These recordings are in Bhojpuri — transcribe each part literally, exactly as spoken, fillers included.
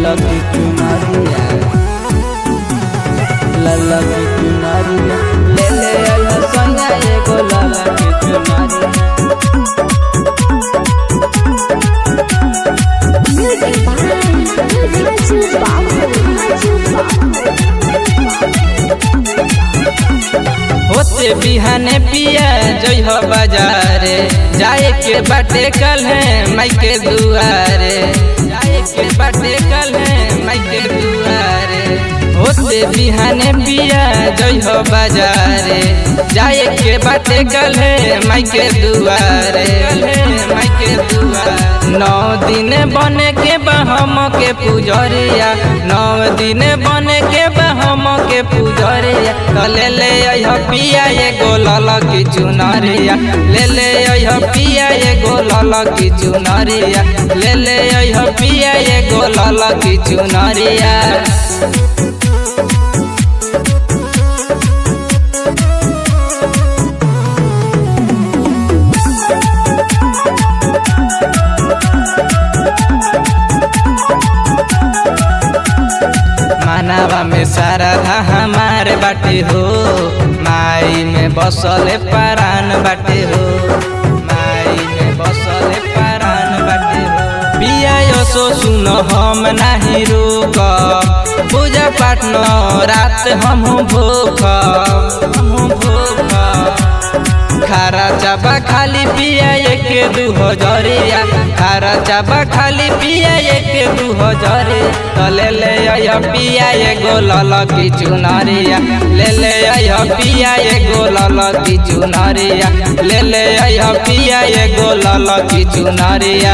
ललकी चुनरिया ललकी चुनरिया ले ले आइह सैया एगो ललकी चुनरिया। होते बिहाने पिया जइह बाजारे जाए के बाटे कल है माई के दुआरे जाए के बाटे कल है माई के दुआरे। होते बिहाने पिया जइह बाजारे जाए के बाटे कल है माई के दुआरे माई के दुआरे। नौ दिन बने के बहम के पुजरिया नौ दिन बने के बहम के पुजरिया तो ले ले आइह पिया एगो ललकी चुनरिया ले ले आइह पिया एगो ललकी चुनरिया ले ले आइह पिया एगो ललकी चुनरिया। मानवा में सारा धा हमारे बाटे हो माई में बसले परान बाटे हो माई में बसले परान बाटे हो। पिया यसो सुन हम नाही रोक पूजा पाठ न रात हम भूख हम भूख खारा चाबा खाली पिया एक दू हजरिया खारा चाबा खाली पिया एक दू हजरे तो ले ले आइह पिया एगो ललकी चुनरिया ले ले आइह पिया एगो ललकी चुनरिया ले ले आइह पिया एगो ललकी चुनरिया।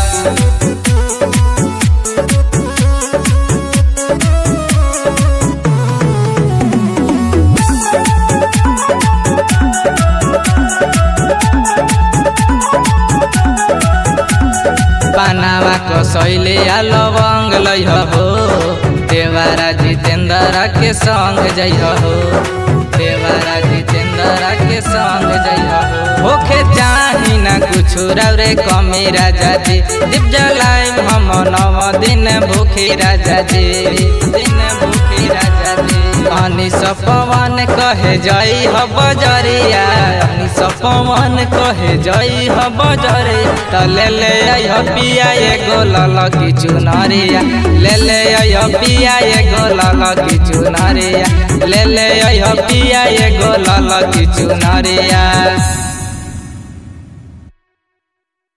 पानावा कसैले आ लवंग लइह हो देवारा जितेंद्र के संग जइह हो देवारा जितेंद्र के संग जइह हो। होखे चाही ना कुछ रे कमी राजा जी दीप जलाए हम नव दिन भूखी राजा जी दिन भूखी राजा जी। अनिस पवन कहे जई ह बजरिया अनिस पवन कहे जई ह बजरे तो ले ले आइह पिया एगो ललकी चुनरिया ले ले आइह पिया एगो ललकी चुनरिया ले ले आइह पिया एगो ललकी चुनरिया।